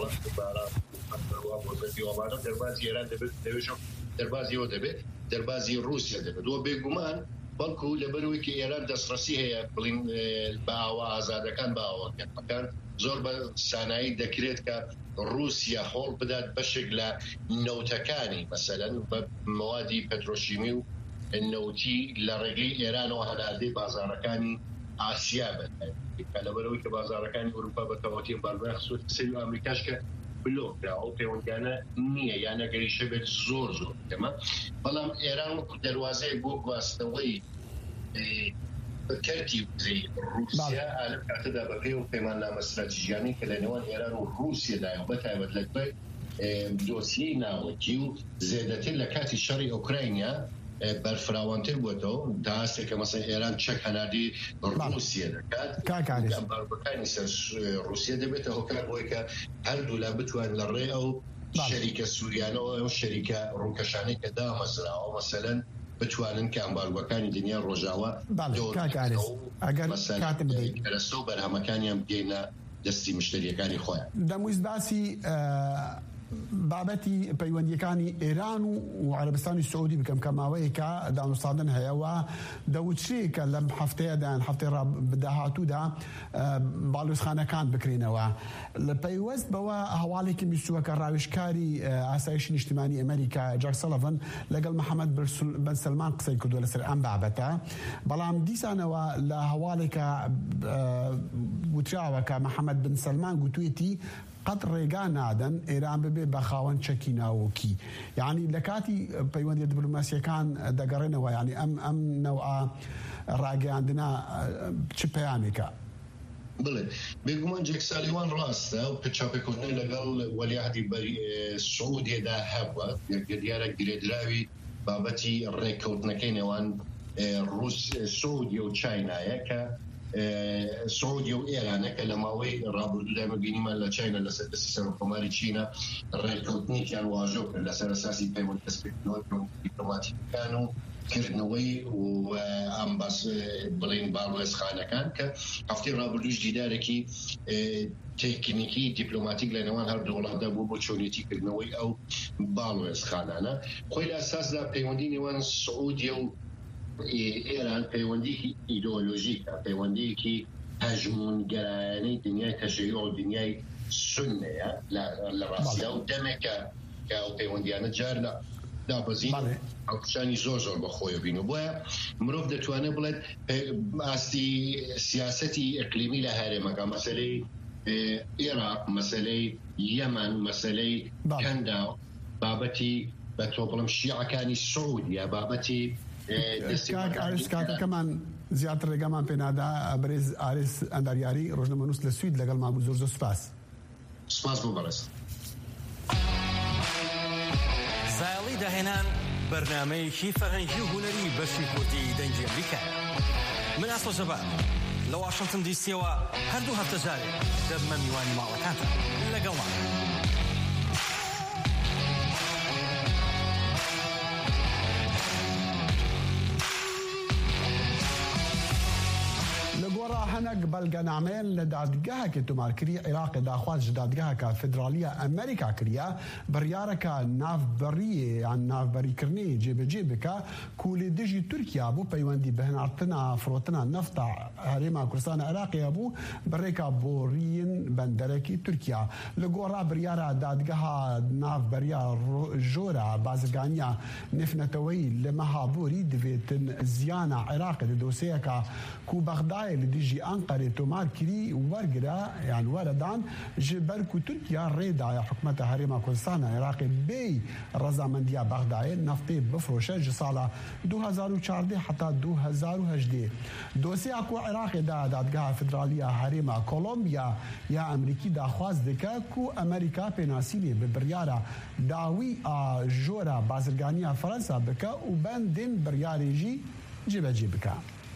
وڵاتە دەربازی ئێران دەبێت دەربازیەوە دەبێت دەربازی رووسیا دەبێت وە بێگومان بەڵکو لەبەرەوەی کە ئێران دەستڕەسی هەیە بڵین باوە ئازادەکان باوەکان زۆر بە سانایی دەکرێت کە رووسیا هۆڵ بدات بەشێک لە نەوتەکانی مەسەلەن بە موادی پەترۆشیمی و نەوتی لە ڕێگەی ئێرانەوە هەناردەی بازارەکانی ئاسیا بێت لەبەرەوەی کە بازارەکانی ئەوروپا بە تەواوەتی باربەر خسووت سەری و ئەمریکاش کە بلۆکرا ئەو پەیوەندیانە نییە یان ئەگەریشە بێت زۆر کەمە بەڵام ئێران دەواازەیە بۆ گواستنەوەی کەرتی وزەی رووسیا لەم کاتەدا بەپێ و پەیماننامە استراتیژیانی کە لە نێوان ئێران و رووسیادایە بەتایبەت لە دوای دۆسیەی ناوەکی و زێدەتر لە کاتی شەڕی ئوکراینیا بەرفراوانتر بووەتەوە داستێکە مەسەڵەن ئێران چەک هەناردی رووسیا دەکات بەکانی سەر رووسیا دەبێتە هۆکار بۆی کە هەردوو لا بتوان لە ڕێ ئەو شەریکە سووریانەوە ئەو شەریکە ڕوونکەشانەی کە دامەزراوە مەسەلەن بتوانن کە ئەمبارگۆکانی دنیا ڕۆژاوە کەرەستە و بەرهەمەکانیان بگەینە دەستی مشتریەکانی خۆیان دەمویست باسی بابەتی پەیوەندیەکانی ئێران و عەرەبستانی سعودی بکەم کە ماوەیەکە دانوستاندن هەیەەوە دەوترێت کە لەم هەفتەیەدان هەفتەی ڕابداهاتوودا باڵوێزخانەکان بکرێنەوە لە پەیوەست بەوە هەواڵێکی میستووە کە ڕاوێژکاری ئاسایشی نیشتیمانی ئەمریکا جاک سەڵڤن لەگەڵ محەممەد بن سەلمان قسەی کردووە لەسەر ئەم بابەتە بەڵام دیسانەوە لە هەواڵێکە وتراوە کە محەممەد بن سەلمان گوتوێتی قەت ڕێگا نادەن ئێران ببێ بە خاوەن چەکی ناوەکی یعنی لە کاتی پەیوەندی دیپلۆماسیەکان دەگەڕێنەوە ینی ئەم نەوە ڕاگەیاندنا چ پەیامێکە بڵێ بێگومان جێک سالیوان ڕاستە و پچاپێکردنەوەی لەگەڵ وەلیعهدی سعودیەدا هەبووە دیارە گرێدراوی بابەتی ڕێککەوتنەکەی نێوان روس سعودية وتشاينا كا سعودية وإيران كلماوي رابط دائما بينما لا تشاينا لا سيستم كماري تشينا الريكوتني كان واجب لا أساسي بيمون تسبيكنوي دبلوماتيك كانوا كرنوي وأمباس بلين بالوس خانة كان كأفتي رابط جداركي تكنيكي دبلوماتيك لنوان هر دولة دا بوبوتشونيتي كرنوي أو بالوس خانة خويل أساس دا بيونديني وان السعودية إيران بيونديكي إيديولوجيكا بيونديكي هجمون جراني دنيا تشيع دنيا سنة لا راسية ودمك كأو بيونديانا جار لا بزين أو شاني زوزور بخوي بينو بوا مروف دتوانه بلد أستي سياستي إقليمي لهارمك مسألة العراق مسألة اليمن مسألة كندا بابتي بتوبلم الشيعة كان السعودية بابتي كاك كمان زيادة الرقم بينادا بريز آريس أندارياري روجنا منوس للسويد لقل مع بزرزو سپاس مبارز زایڵی داهێنان بەرنامەیەکی فەرهەنگی و هونەری بەشی کوردی دەنگی ئەمریکا من ئاسۆ جەبار لە واشنگتن دیسیەوە هەردوو هەفتە جارێک دەبمە میوانی ماڵەکانتان لەگەڵمان هنگ بلگنامین لدادگاه که تمارکری عراق داخواست دادگاه که فدرالیه امریکا کریا بریاره که نافبری عن نافبری کرنی جیب که کولی دیجی ترکیه بو پیوندی بهنارتنا فروتنا نفتا هریما کردستان عراقی ابو بریکا بورین بندرکی ترکیه لگورا بریاره دادگاه نافبریا جورا بازرگانیا نفنتوی لمهابوری دویتن زیانا عراق دوسیه که کو بغداد لديجي أنقرة تمار كري ورقرا يعني وردان جبركو تركيا ريدا حكومة هريما كردستان عراقي بي رضامندية بغداد نفطي بفروشة جسالة 2014 حتى 2018 دوسي اكو عراقي دادگاه فدرالية هريما كولومبيا يا أمريكي دا خواز دكا كو أمريكا بناسيني ببريارة داوي جورا بازرگانية فرنسا بكا وبندن برياري جي بكا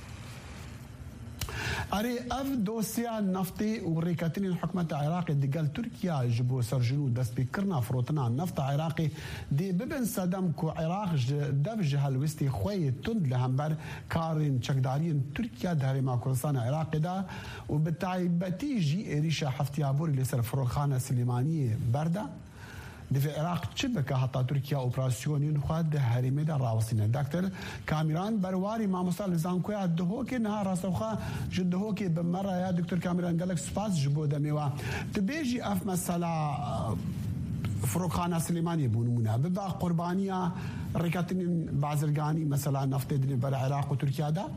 أري أف دوسيا نفطي وريكاتين الحكومة العراقي دي قال تركيا جبو سرجنو دست بكرنا فروتنا نفط عراقي دي ببن صدام كو عراق دفج هالوستي خوي تند لهمبر كارين شكدارين تركيا داري مع كردستان عراقي دا وبالتعيبتي جي ريشا حفتيابوري لسر فروخانة سليمانية بردا دي في العراق تشبك حتى تركيا اوبراسيون خد هريمه دا راوسينه دكتور كاميران برواري مع مصطفى زانكويا دهوكي نهار راسوخا جدهوكي بمره يا دكتور كاميران قالك سباس جبو دميوا تبيجي اف مساله فروخانه سليماني بونمونا ببا قربانيه ركاتين بازرگاني مثلا نفط دني بر العراق وتركيا دا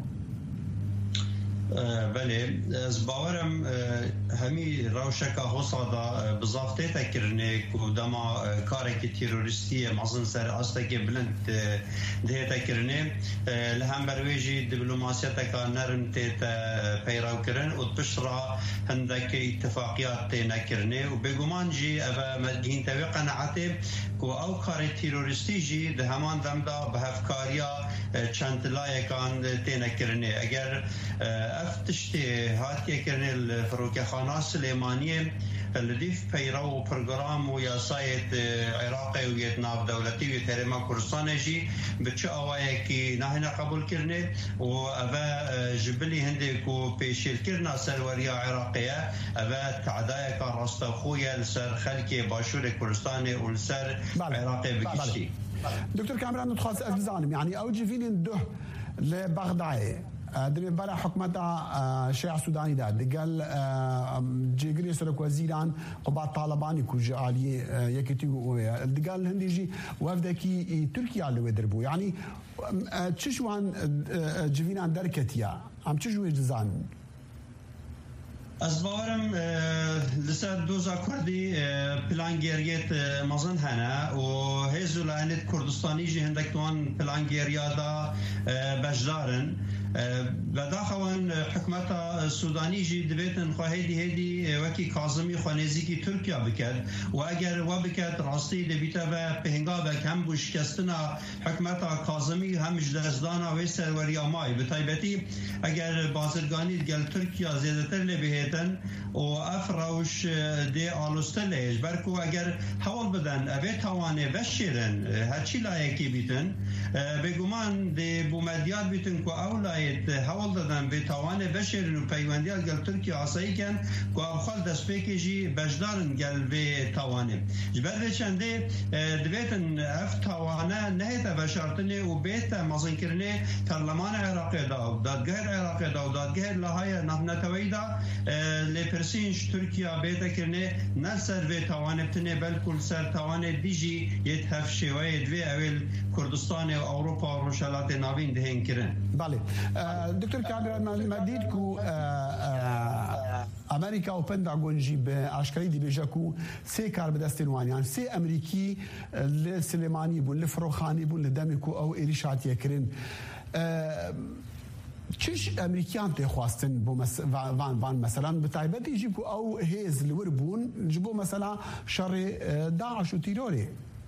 بله از باورم همی روشک حسادا بزافته تکرنه که دما کارکی تیروریستی مازن سر استکی بلند ده تکرنه لهم برویجی دیپلماسیت کا نرم تیت پیراو کرن و تشرا هندک اتفاقیات نکرنه و بگمان جی اوا مدین توی قناعته که او کار تیروریستی جی ده همان دمدا به هفکاریا چند لایکان تنکرنه اگر افتشتي هاتي كرن الفروكي خانة سليمانية الديف بيراو برنامج ويا سايت عراقي ويتناف دولتي ويترمى كردستان جي بتش أوايكي نحن قبول كرنه وأبا جبلي هندك وبيشيل كرنا سروريا عراقية أبا تعدايا كان رستخويا لسر خلكي باشور كردستان ولسر عراقي بكشتي. دكتور كاميران نتخاص أجزانم يعني أوجي فيني ندوه لبغداد دني برا حكومتها شيع سوداني ده قال جيجري سرك وزيران قبات طالباني كوج عالية يكتيجو قال هندي جي وفدكي تركيا اللي ودربو يعني تشوان جفينان دركتيا عم تشوي جزان از باورم لسه دوزا کردی پلانگیریت مازن هنه و هزولانت کردستانی جی هندک توان پلانگیریا دا بجدارن بداخوان حکومت سودانی جی دبیتن خواهی هدی وکی کاظمی خوانزی کی ترکیه بکرد و اگر و بکرد راستی دبیتا و پهنگا و کم بوشکستنا حکومت کاظمی هم جدازدانا و سروری آمای بتایبتی اگر بازرگانی گل ترکیه زیادتر لبهتن و افراوش دی آلوستلیش برکو اگر حوال بدن اوه توانه وشیرن هرچی لایکی بیتن بگومان دی بومدیات بیتن که اولایت حوال دادن به توانه وشیرن و پیوندیات گل ترکیه آسایی کن که افخال دست پیکی جی بجدارن گل به توانه جبر چنده دویتن اف توانه نهیت بشارتنه و بیت مزن کرنه پرلمان عراقی دا و دادگاه عراقی دا و دادگاه لهای نتوی دا لپرسینش ترکیه بیت کرنه نسر به توانه بتنه بلکل سر توانه دیجی یه هفشوه دوی اول کردستان و اروپا و روشالات ناوین دهین کرن. بله دکتر کامران مدید کو امریکا و پنتاگون جی به اشکالی دی بیجا کو سه کار به دست نوانیان سه امریکی لسلیمانی بون لفروخانی بون لدمی کو او ایریشاتی کرن چش امریکیان تخواستن بو وان مثلا بتایبت يجيب او هيز الوربون جبو مثلا شر داعش وتيروري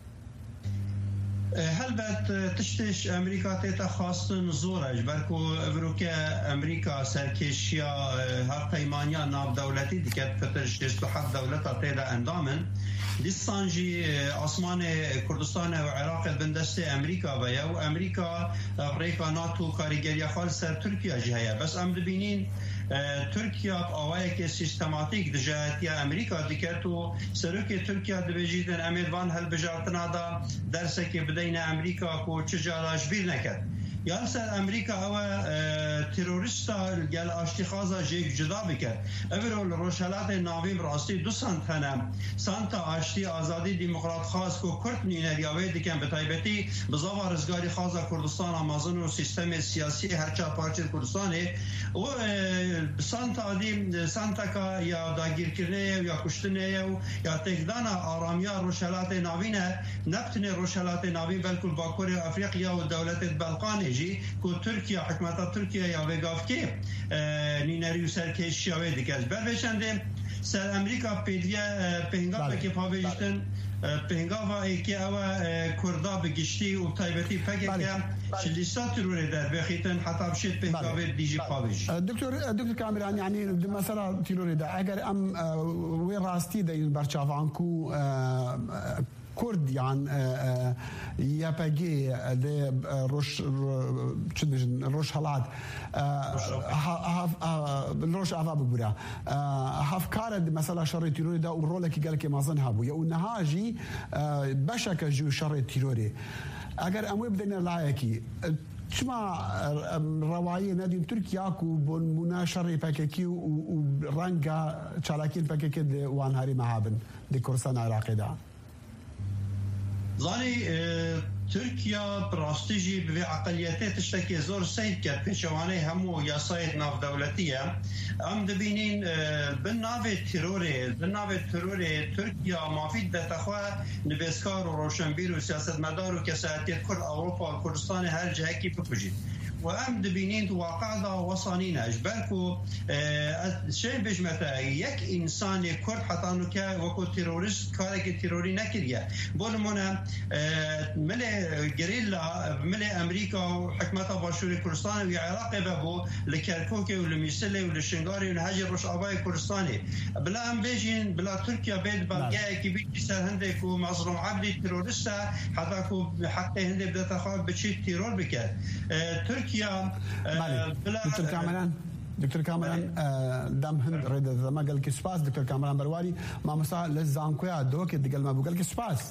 هل بات تشتش امريكا تيتا خواستن زورج بركو افروكا امريكا سركشيا هر قيمانيا ناب دولتي ديكت فتش تشتحق دولتا تيدا اندامن دیسانجی آسمان کردستان و عراق بندست امریکا و یا امریکا افریقا ناتو کاریگری خال سر ترکیه جهیه بس ام دبینین ترکیه آوائه که سیستماتیک دجایتی امریکا دیکرتو سروک ترکیه دبیجیدن امیدوان هل بجارتنا دا درسه که بدین امریکا کو چجاراش بیر نکد یا سر امریکا او تروریستا گل اشتخاصا جیک جدا بکرد اول روشالات ناویم راستی 2 سنت هنم سنت آشتی آزادی دموکرات خاص کو کرد نینریاوی دیکن به تایبتی بزاوا رزگاری خاصا کردستان آمازون و سیستم سیاسی هرچا پارچه کردستانی و سنت آدیم سنتکا یا داگیر کرنه یا کشتنه یا تکدان آرامیا روشالات ناوینه نبتنه روشالات ناوین بلکل باکور افریقیا و دولت بلقانی جی کو ترکیه حکومت ترکیه یا وگافکی نینری و سرکشی یا دیگه بر بچنده سر امریکا پیدویه پهنگا که پاویجتن پهنگا و ایکی او کردا بگشتی و تایبتی پکه که شلیستا تروره در بخیتن حتی بشید پهنگا و دیجی پاویج دکتر کامران یعنی مثلا تروره در اگر ام وی راستی در برچاوانکو كرد يعني ياباجي روش روش هالات روش عذاب بورا هفكار مثلا شر التيروري ده ورولك قال لك ما ظن هابو يا نهاجي بشك جو شر التيروري اگر امو بدنا لايكي شما رواية نادي تركيا كو بون مناشرة باكيكي ورانجا شالاكين باكيكي وان هاري معابن دي كورسان عراقي ده زانی ترکیه براستیجی به عقلیته تشتکی زور سید کرد پیشوانه همو یاسایت ناف دولتیه ام دبینین بن ناو تروره ترکیه مافید دتخواه نبسکار و روشنبیر و سیاست مدار و کسایتیت کرد اوروپا و کردستان هر جهه کی بکجید و ام دبینین تو واقع دا وصانین اجبرکو شیء بجمتا یک انسان کرد حتی نو که وکو تروریست کاری که تروری نکریه بولمونه مل گریلا مل امریکا و حکمت باشور کردستان و عراق بابو لکرکوک و لمیسله و لشنگاری و نهج روش آبای کردستانی بلا ام بیجین بلا ترکیه بید بلگه کی بیت سر هنده کو مظلوم عبدی تروریست حتی کو حق هنده بدت خواب بچی ترور بکرد ترکیه دكتور كامران دام هند ريد ما قال لك سباس دكتور كامران برواري ما مسا لزان كويا دوك قال ما بقول لك سباس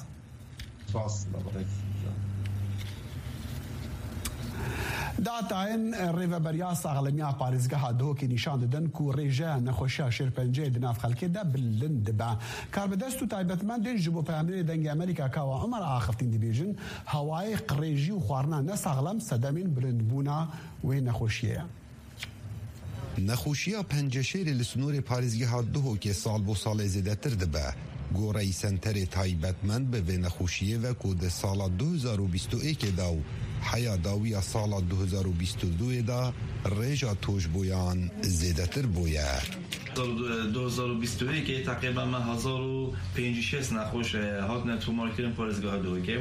داتاین ریو بریاس اغلمیا پاریزگاه دوکی نشان دادن کو ریجا نخوشا شرپنجه دناف خلکی ده بلند با کار بدستو تایبتمن دین جبو پیامبر دنگ امریکا کاوا عمر آخفتین دیویژن هوای قریجی و خوارنا نساغلم صدامین بلند بونا و نخوشیه نخوشیا پنجشیر لسنور پاریزگاه دو که سال بو سال زیده تر دبه گوری سنتر تایبتمن به نخوشیه و کود سال 2021 داو حیا داوی سال 2022 دا ریجا توجبویان زیدتر بویه. 2022 که تقریبا من 1056 نخوش هاتن تومار کردن پارزگاه دو که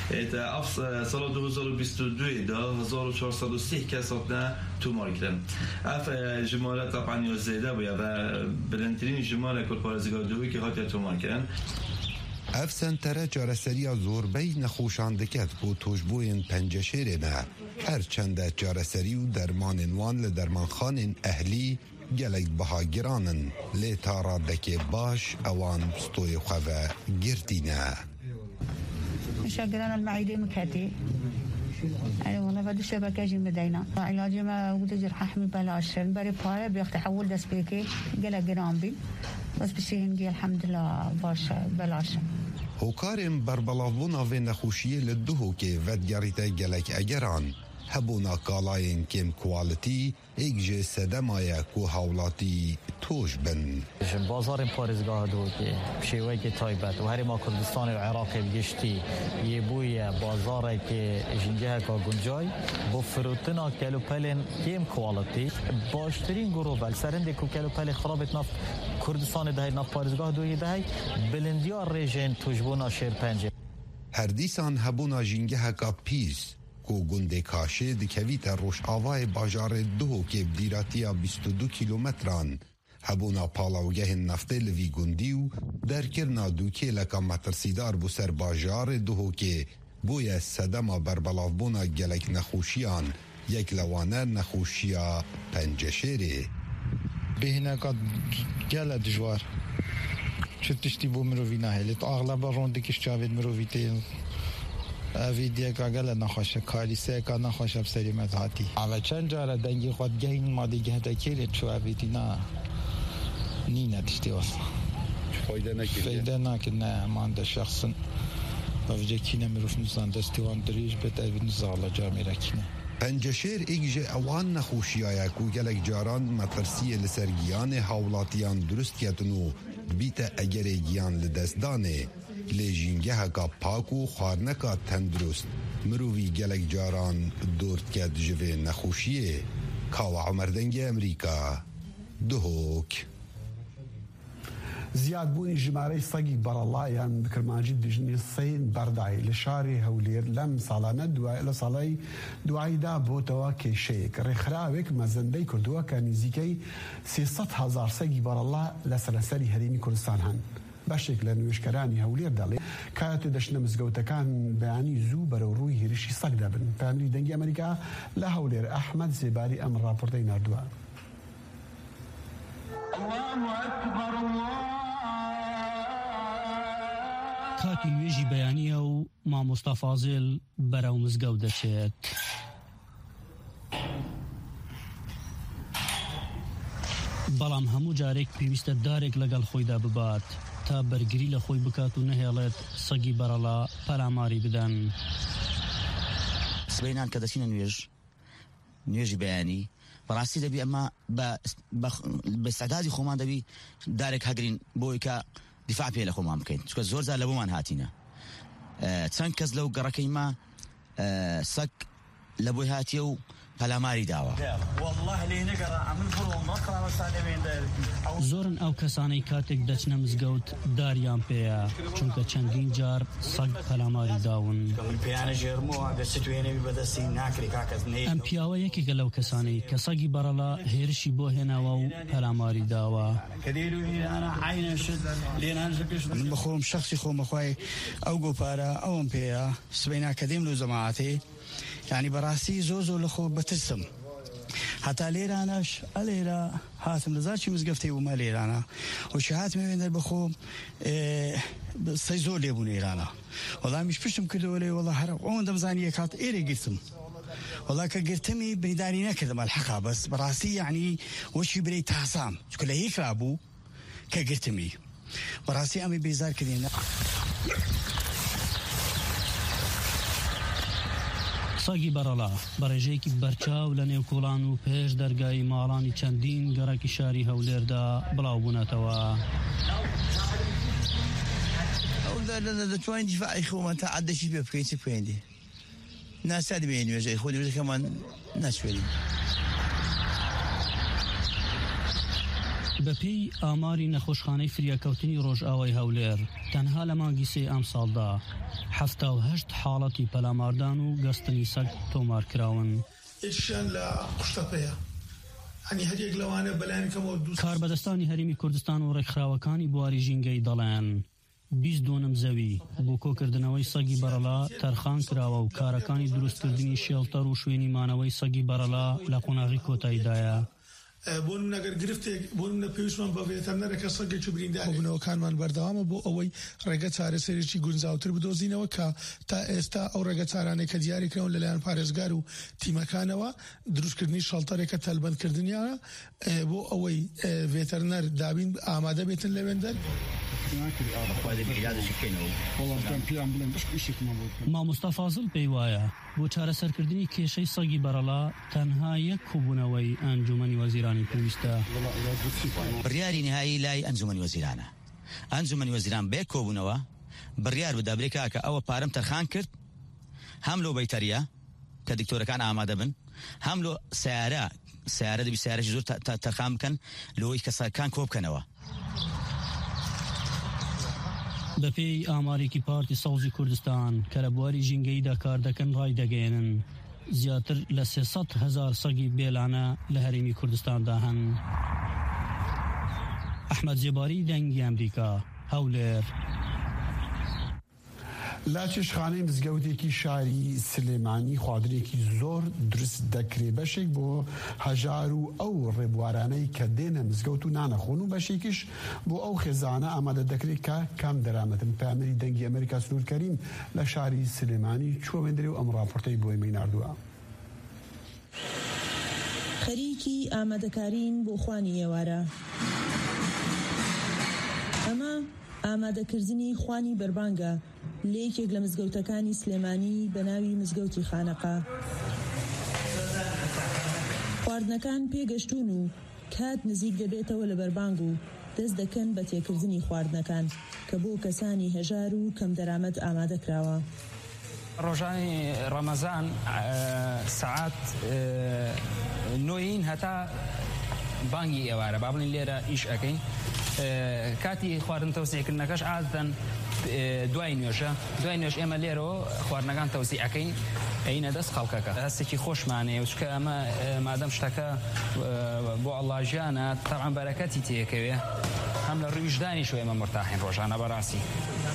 سال 2022 دا 1403 کس هاتن تومار کردن اف جماله طبعا یا زیده بویه و بلندترین جماله کل پارزگاه دوی که هاتن تومار کردن اف سنتره جارسری زوربی نخوشان دکت بو توجبوین پنجشیر نه هرچند جارسری و درمان وان لدرمان خان اهلی گلک بها گرانن لی تارا دکی باش اوان ستوی خواه گردینه مشاگران المعیده مکتی والله بعد الشبكة جي مدينة علاجي ما وجد جرح حمل بلاش بري باري بياخد تحول دس بيكي قلا جرامبي بس بشيهن الحمد لله باش بلاش هوکارم بربلافبونا و نخوشیه لدهو که ودگریته گلک اگران هبونا کالاین کم کوالتی ایک سدمای کو حولاتی توش بن بازار پارزگاه دو که شیوه که تایبت و هری ما کردستان و عراق بگشتی یه بوی بازار که جنگه که گنجای با فروتنا کلوپلین کم کوالتی باشترین گروه بل سرنده که کلوپل خرابت نفت کردستان دهی نفت پارزگاه دوی دهی بلندیار ریژن توشبونا شیر پنجه هر دیسان هبونا جنگه که پیز کو گنده کاشه دکویت روش آوای باجار دو که بدیراتیا 22 کیلومتران هبونا پالاوگه نفته لوی گندیو در کرنا دوکه لکا مترسیدار بو سر باجار دو که بوی سدما بربلافبونا گلک نخوشیان یک لوانه نخوشیا پنجشیره بهنا قد گل دجوار چه تشتی بو مروی نهیلت اغلب روندکش چاوید مروی تیل ویدیو کاغل نخواشه کالیسه کا نخواشه بسری مذاتی اما چند جاره دنگی خود گین مادی گهده کلی چو اویدی نه نی ندشتی اصلا فایده نکن نه مانده شخصا وجه کینه مروف نزان دستیوان دریج بده اوی نزالا جامی رکنه پنجشیر ایگجه اوان نخوشیای کو گلک جاران مترسی لسرگیان حولاتیان درست کتنو بیت اگر گیان لدستدانه لیجینگه هکا پاکو خوارنکا تندرست مروی گلک جاران دورت کد جوه نخوشیه کاوا عمردنگ امریکا دهوک زیاد بوونی ژمارەی سەگی بەرەڵایان بکرمانجی دژنی سین بەردای لە شاری هەولێر لەم ساڵانە لە ساڵی دواییدا بۆتەوە کێشەیەک ڕێکخراوێک مەزەندەی کردووە کە نزیکەی 300,000 سەگی بەرەڵا لە سەرەسەری هەرێمی کوردستان هەن بەشێک لە نوێژکەرانی هەولێر دەڵێ کاتێ دەشنە مزگەوتەکان بەیانی زوو بەرەو ڕووی هێرشی سەگ دەبن پامری دەنگی ئەمریکا لە هەولێر ئەحمەد زێباری ئەم ڕاپۆرتەی ناردووە کاتی نوێژی بەیانیە و مامۆستا فازێل بەرەو مزگەوت دەچێت بەڵام هەموو جارێک پێویستە دارێک لەگەڵ خۆیدا ببات تا بەرگری لە خۆی بکات و نەهێڵێت سەگی بەرەڵا پەلاماری بدەن سبەینان کە دەچینە نوێژی بەیانی بەڕاستی دەبی ئەمە بە سەعدادی خۆمان دەبی دارێک هەگرین بۆی کە دیفاع پێ لە خۆمان بکەین چونکە زۆر جار لە بۆمان هاتینە چەند کەس لەو گەڕەکەیما سەگ لە بۆی هاتیە و پەلاماری داوە زۆرن ئەو کەسانەی کاتێک دەچنە مزگەوت داریان پێیە چونکە چەندین جار سەگ پەلاماری داون ئەم پیاوە یەکێکە لەو کەسانەی کە سەگی بەرەڵا هێرشی بۆ هێناوە و پەلاماری داوە من بخۆم شخصی خۆمەخوای ئەو گۆپارە ئەوم پێەیە سبەینا کە دێم لەو زەماعەتێ يعني براسي زوزو لخو بتسم حتى ليراناش اليرا هاتم لزاشي مزقفتي وما ليرانا وشهات من البخو سيزول يبون ايرانا والله مش بشم كده ولا والله حرق عندهم زانيه كات ايري قلتم والله كقلتمي بيداري نكذب الحقها بس براسي يعني وشي بري تحصام كل هيك ابو كقلتمي براسي امي بيزار كدينا ساگی بەرەڵا بەڕێژەیەکی بەرچاو لە نێوکۆڵان و پێش دەرگای ماڵانی چەندین گەڕەکی شاری هەولێردا بڵاو بوونەتەوە دەتوانین دیفاعی خۆمان تا عەدەشی پێ بکەین چ پێیەندی ناساد بینوێژەی خۆ نوێژەکەمان ناچوێنین. بەپێی ئاماری نەخۆشخانەی فریاکەوتنی ڕۆژئاوای هەولێر تەنها لە مانگی سێ ئەم ساڵدا 78 حاڵەتی پەلاماردان و گەستنی سەگ تۆمارکراون. ئێشیان لە قوشتەپەیە ئەنی هەرێک لەوانە بەلایەنەکەمەوە کاربەدەستانی هەرێمی کوردستان و ڕێکخراوەکانی بواری ژینگەی دەڵێن 22 زەوی بۆ کۆکردنەوەی سەگی بەرەڵا تەرخان کراوە و کارەکانی دروستکردنی شێڵتەر و شوێنی مانەوەی سەگی بەرەڵا لە قۆناغی کۆتاییدایە. بۆ نەگەر گرفتێک بۆ منە پێویستمان بە ڤێتەرنەرێکە سەگێکی بریندار بوونەوەکانمان بەردەوامە بۆ ئەوەی ڕێگە چارەسەرێکی گونجاوتر بدۆزینەوە کە تا ئێستا ئەو ڕێگە چارانێک کە دیاریکراون لەلایەن پارێزگار و تیمەکانەوە دروستکردنی شەڵتەرێکە تەلبەندکردنیانە بۆ ئەوەی ڤێتەرنەر دابین ئامادە بێتن لەوێندەر. مامۆستا فازڵ پێی وایە بۆ چارەسەرکردنی کێشەی سەگی بەرەڵا تەنها یەک کوبوونەوەی ئەنجومەنی وەزیرانی پێویستە. بڕیاری نهایی لای ئەنجومەنی وەزیرانە. ئەنجومەنی وەزیران بێ کۆبوونەوە بڕیار بدا برێکا کە ئەوە پارەم تەرخان کرد هەم لۆ بەیتەریە کە دکتۆرەکان ئامادە بن هەم لۆ سیارە دەبی سیارەی زۆر تەرخان بکەن لەوەی کە سەگەکان کۆ بکەنەوە. بەپێی ئامارێکی پارتی سەوزی کوردستان کە لە بواری ژینگەیدا کار دەکەن ڕای دەگەێنن زیاتر لە 300,000 سەگی بێلانە لە هەرێمی کوردستاندا هەن. ئەحمەد جێباری دەنگی ئەمریکا هەولێر. لا چێشخانەی مزگەوتێکی شاری سلێمانی خوادرێکی زۆر دروست دەکرێ بەشێک بۆ هەژار و ئەو ڕێبوارانەی کە دێنە مزگەوت و نانەخۆن و بەشێکیش بۆ ئەو خێزانە ئامادە دەکرێت کە کام دەرامەتن. پامەری دەنگی ئەمریکا سنوورکەریم لە شاری سلێمانی چوەوێندرێ و ئەم راپۆرتەی بۆی میناردووە. خەریکی ئامادەکارین بۆ خوانی ئێوارە. ئەمە ئامادەکردنی خوانی بەربانگە لە یەکێک لە مزگەوتەکانی سلێمانی بە ناوی مزگەوتی خانەقا. خواردنەکان پێگەشتون و کات نزیک دەبێتەوە لە بەربانگ و دەست دەکەن بە تێکردنی خواردنەکان کە بۆ کەسانی هەژار و کەم دەرامەت ئامادە کراوە. ڕۆژانی ڕەمەزان سەعات 9 هەتا بانگی ئێوارە با بڵین لێرە ئیش ئەەکەین. کاتی خواردن تەوسیعکردنەکەش ئادەن دوای نوێژە ئێمە لێرەوە خواردنەکان تەوسی ئەەکەین ئەینە دەست خەڵکەکە هەستێکی خۆشمانەیە وچکە ئەمە مادەم شتەکە بۆ ئەڵاژیانە تەعام بەرەکەتی تێکەوێ هەم لە ڕویژدانی شو ئێمە مرتاحین ڕۆژانە بەڕاستی.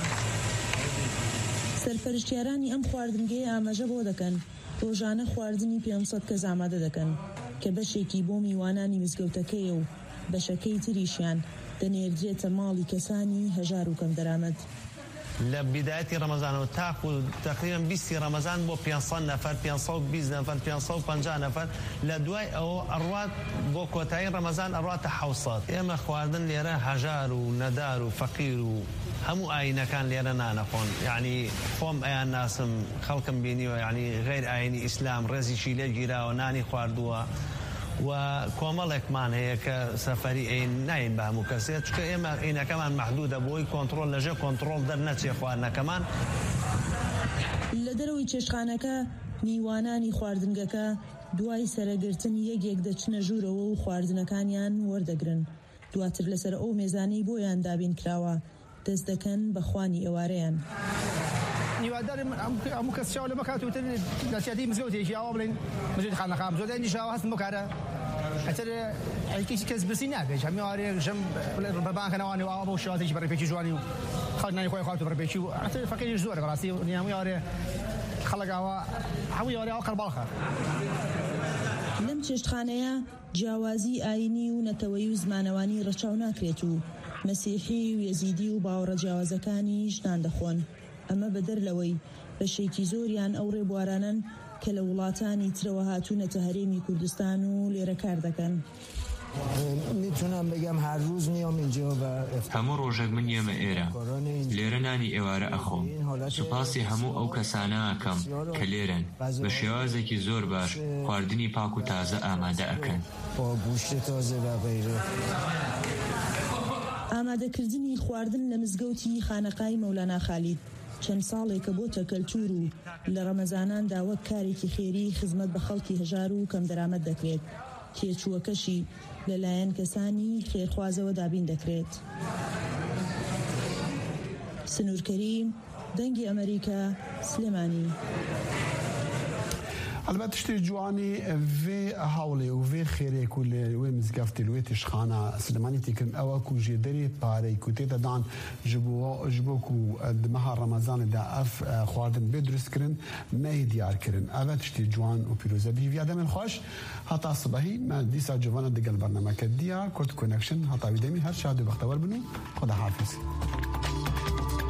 سەرپەرشتیارانی ئەم خواردنگەی ئاماژە بۆ دەکەن ڕۆژانە خواردنی 500 کەس ئامادە دەکەن کە بەشێکی بۆ میوانانی مزگەوتەکەی و بەشەکەی تریشیان دەنێردرێتە ماڵی کەسانی هەژار و کەم دەرامەت. لە بدایەتی ڕەمەزانەوە تاکو تقریبا 20 ڕەمەزان بۆ 500 نەفەر 520 نەفەر 550 نەفەر لە دوای ئەوە ئەڕوات بۆ کۆتایی ڕەمەزان ئەڕواتە 700. ئێمە خواردن لێرە هەژار و نەدار و فەقیر و هەموو ئاینەکان لێرە نانەخۆن یعنی خۆم ئەیان ناسم خەڵکم بینیوە یعنی غیر ئاینی ئیسلام ڕێزیشی لێ گیراوە نانی خواردووە و کۆمەڵێکمان هەیە کە سەفەری ئەین ناین بە هەموو کەسێت چکە ئێمە ئینەکەمان مەحدودە بۆی کۆنتڕۆل لەژێ کۆنتڕۆل دەرنەچێ خواردنەکەمان. لە دەرەوەی چێشخانەکە میوانانی خواردنگەکە دوای سەرەگرتن یەکێک دەچنە ژوورەوە و خواردنەکانیان وەردەگرن. دواتر لەسەر ئەو مێزانەی بۆیان دابین کراوە دەست دەکەن بە خوانی ئێوارەیان. نیوادار هەموو کەس چاو لەمە کاتوتر دەچێتی مزگەوتێکی ئەوە بڵین مزگەوتی خانەقا زۆرینی شاو هەستم بکارە ئەتر هیچ کەس برسی ناکەیت هەموو ئارێک ژەم بەبانکەنەوانی و ئەوە بۆ شێوازێکی بەڕێپێکی جوانی و خەڵک خۆی خواردن و بەڕێپێکی و ئەتر فەقیریش زۆرە بەڕاستی هەموو ئارێ خەڵک ئەوە هەموو ئارێ ئەوە قەرباڵخە. لەم چێشتخانەیە جیاوازی ئاینی و نەتەوەیی و زمانەوانی ڕەچاو ناکرێت و مەسیحی و یەزیدی و باوەڕە جیاوازەکانی ژنان دەخۆن. ئەمە بەدەر لەوەی بەشێکی زۆریان ئەو ڕێبوارانن کە لە وڵاتانی ترەوە هاتوونەتە هەرێمی کوردستان و لێرە کار دەکەن. میتونم بگم هر روز میام اینجا و هەموو ڕۆژێک من ئێمە ئێرە لێرە نانی ئێوارە ئەخۆم. سوپاسی هەموو ئەو کەسانە ئەکەم کە لێرن بە شێوازێکی زۆر باش خواردنی پاک و تازە ئامادە ئەکەن. ئامادەکردنی خواردن لە مزگەوتی خانەقای مەولانا خالید چەند ساڵێکە بۆتە کەلتور و لە ڕەمەزاناندا وەک کارێکی خێری خزمەت بە خەڵکی هەژار و کەم دەرامەت دەکرێت. تێچووەکەشی لەلایەن کەسانی خێرخوازەوە دابین دەکرێت. سنوورکەریم، دەنگی ئەمریکا، سلێمانی. البته شتی جوانی و حوالی و و خیره کل و مزگفتی لویتش خانه سلمانی تکرن او کو جدری پاره کوتی دادن جبو کو دمها رمضان دا اف خواردن بدرس کرن نه دیار کرن. البته شتی جوان و پیروزه بی ویاده من خوش حتی صبحی ما دیسا جوان دگل برنامه کدیا کرد کونکشن حتی ویدمی هر شاید بختور بنو خدا حافظ.